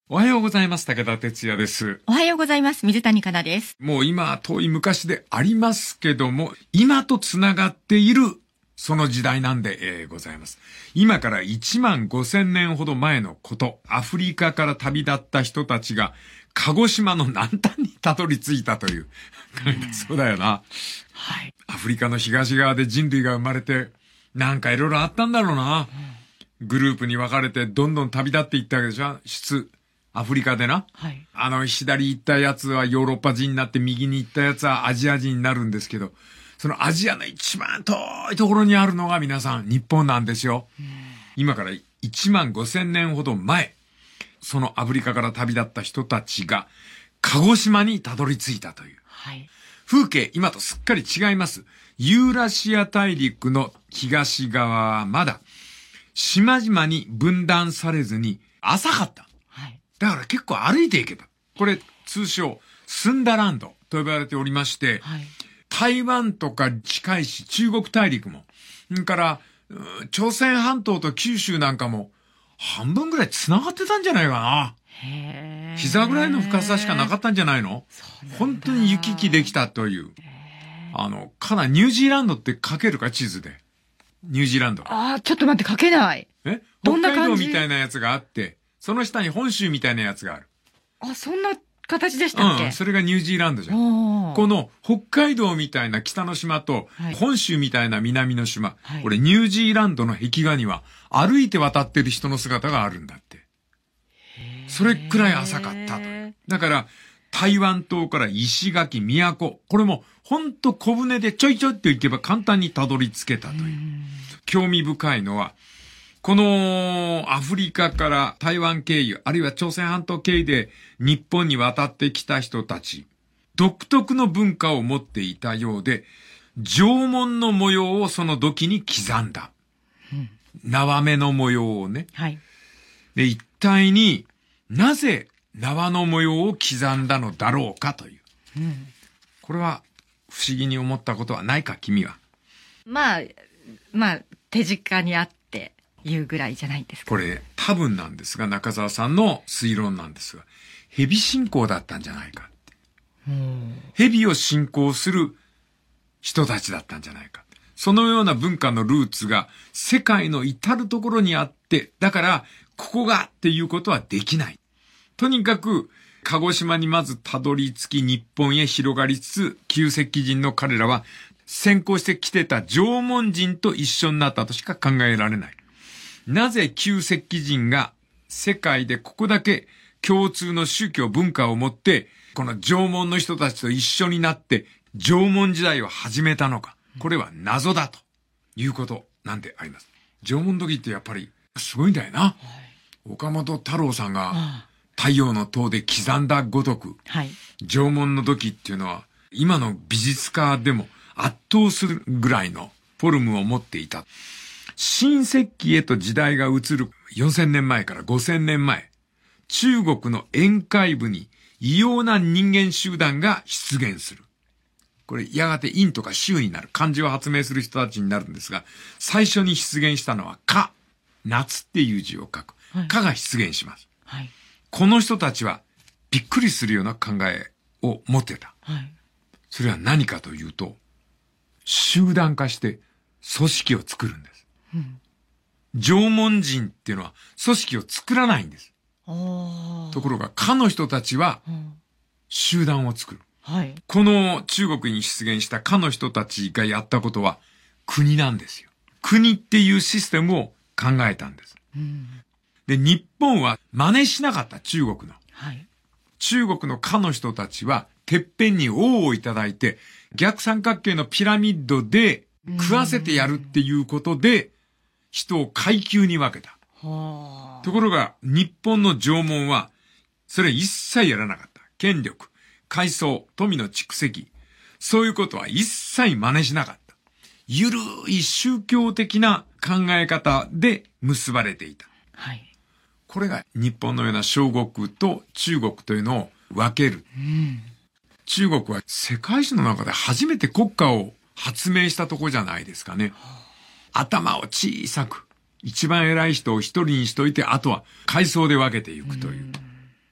おはようございます。武田哲也です。 おはようございます。水谷香奈です。 もう今遠い昔でありますけども、今とつながっているその時代なんで、ございます。今から15,000年ほど前のこと、アフリカから旅立った人たちが鹿児島の南端にたどり着いたという。そうだよな。 はい。 アフリカの東側で人類が生まれて、なんかいろいろあったんだろうな。グループに分かれてどんどん旅立っていったわけでしょ。アフリカでな。 はい。 左行ったやつはヨーロッパ人になって右に行ったやつはアジア人になるんですけど、そのアジアの一番遠いところにあるのが皆さん日本なんですよ。今から15,000年ほど前、そのアフリカから旅立った人たちが鹿児島にたどり着いたという。 はい。 風景、今とすっかり違います。ユーラシア大陸の東側はまだ島々に分断されずに浅かった。 はい。 だから結構歩いていけば。これ通称スンダランドと呼ばれておりまして、 はい。 台湾とか近いし中国大陸も、それから朝鮮半島と九州なんかも半分ぐらい繋がってたんじゃないかな。 へー。 膝ぐらいの深さしかなかったんじゃないの？本当に行き来できたという。かなりニュージーランドって書けるか地図で。ニュージーランド。 ちょっと待って、書けない。どんな北海道感じ？ みたいなやつがあって、その下に本州みたいなやつがある。 そんな形でしたっけ？ それがニュージーランドじゃん。この北海道みたいな北の島と、本州みたいな南の島、これニュージーランドの壁画には歩いて渡ってる人の姿があるんだって。それくらい浅かったと。だから、台湾島から石垣、宮古、これもほんと小舟でちょいちょいって行けば簡単にたどり着けたという。興味深いのは、このアフリカから台湾経由、あるいは朝鮮半島経由で日本に渡ってきた人たち、独特の文化を持っていたようで、縄文の模様をその土器に刻んだ。縄目の模様をね。 はい。 で、一体になぜ縄の模様を刻んだのだろうかという。これは不思議に思ったことはないか、君は。 まあ、手近にあって言うぐらいじゃないですか。 これ多分なんですが、中澤さんの推論なんですが、蛇信仰だったんじゃないかって。蛇を信仰する人たちだったんじゃないか。そのような文化のルーツが世界の至るところにあって、だからここがっていうことはできない。とにかく鹿児島にまずたどり着き日本へ広がりつつ、旧石器人の彼らは先行してきてた縄文人と一緒になったとしか考えられない。なぜ旧石器人が世界でここだけ共通の宗教文化を持って、この縄文の人たちと一緒になって縄文時代を始めたのか。これは謎だということなんであります。縄文土器ってやっぱりすごいんだよな。岡本太郎さんが太陽の塔で刻んだごとく、縄文の土器っていうのは今の美術家でも圧倒するぐらいのフォルムを持っていた。新石器へと時代が移る4,000年前から5,000年前、中国の沿海部に異様な人間集団が出現する。これやがて陰とか州になる。漢字を発明する人たちになるんですが、最初に出現したのは夏。夏っていう字を書く。夏が出現します。この人たちはびっくりするような考えを持ってた。それは何かというと、集団化して組織を作るんです。縄文人っていうのは組織を作らないんです。ところが、かの人たちは集団を作る。この中国に出現したかの人たちがやったことは国なんですよ。国っていうシステムを考えたんです。で、日本は真似しなかった中国の。中国のかの人たちはてっぺんに王をいただいて逆三角形のピラミッドで食わせてやるっていうことで人を階級に分けた。ところが日本の縄文はそれ一切やらなかった。権力、階層、富の蓄積、そういうことは一切真似しなかった。ゆるい宗教的な考え方で結ばれていた。これが日本のような小国と中国というのを分ける。中国は世界史の中で初めて国家を発明したとこじゃないですかね。頭を小さく、一番偉い人を一人にしといて、あとは階層で分けていくという。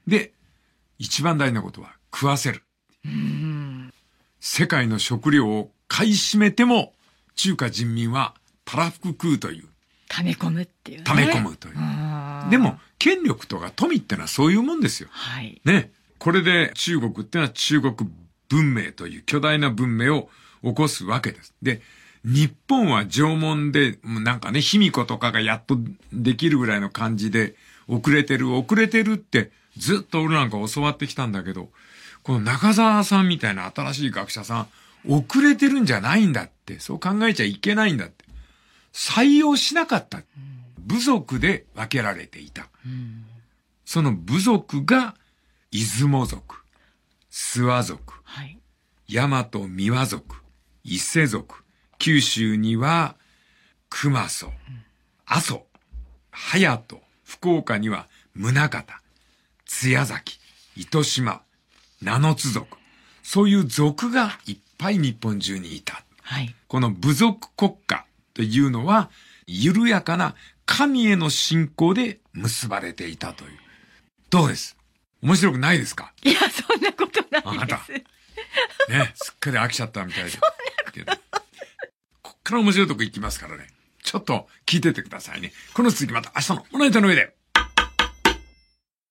で、一番大事なことは食わせる。世界の食料を買い占めても、中華人民はたらふく食うという。 溜め込むっていう、ね。 溜め込むという。でも、権力とか富ってのはそういうもんですよ。 はい。 ね。これで中国ってのは中国文明という巨大な文明を起こすわけです。で、日本は縄文で、なんかね、卑弥呼とかがやっとできるぐらいの感じで、遅れてるってずっと俺なんか教わってきたんだけど、この中澤さんみたいな新しい学者さん、遅れてるんじゃないんだって、そう考えちゃいけないんだって。採用しなかった。部族で分けられていた。その部族が、出雲族、諏訪族、 はい、 大和三輪族、伊勢族、九州には、熊祖、阿蘇、隼人、福岡には宗像、津屋崎、糸島、名の津族。そういう族がいっぱい日本中にいた。 はい、 この部族国家というのは、緩やかな神への信仰で結ばれていたという。どうです？面白くないですか？ いや、そんなことないです。 ね、すっかり飽きちゃったみたいで。そんなことこっから面白いとこ行きますからね。ちょっと聞いててくださいね。この続きまた明日のおナイトの上で。